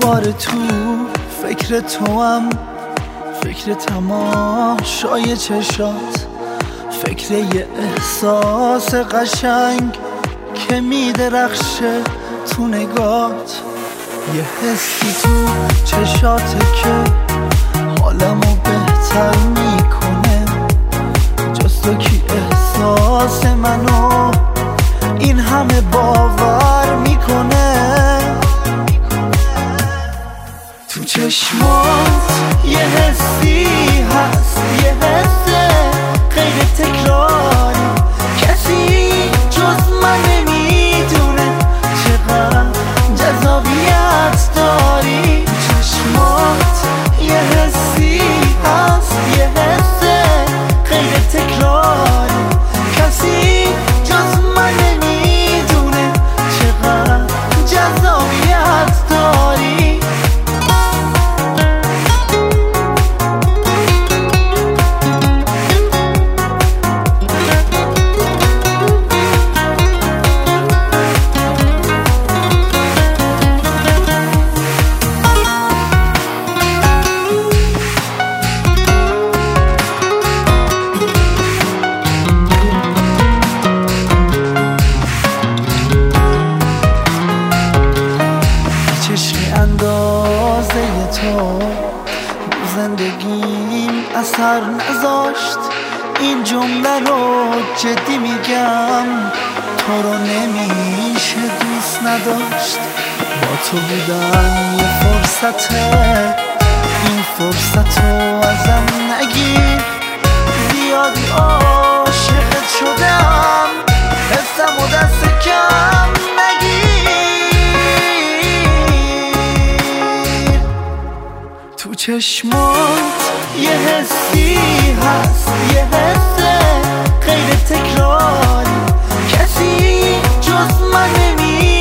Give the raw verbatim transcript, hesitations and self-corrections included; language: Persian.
دوباره تو فکر توام، فکر تماشای چشات، فکر یه احساس قشنگ که میدرخشه تو نگات، یه حسی تو چشاته که حالمو بهتر میکنه، جز تو کی احساس منو این همه باور میکنه. تو چشمات یه حسی هست، یه حس غیر تکراری، کسی جز من نمیدونه چقدر جذابیت داری. تو چشمات یه حسی هست، یه حس غیر تکراری، کسی جز من نمیدونه چقدر جذابیت داری. چشمی اندازه تو زندگیم اثر نذاشت، این جمله رو جدی میگم، تو رو نمیشه دوست نداشت. با تو بودن یه فرصته، این فرصت رو ازم نگیر، زیادی عاشقت شدم، حسم و دست کم نگیر. تو چشمات یه حسی هست، یه حس غیر تکراری، کسی جز من نمی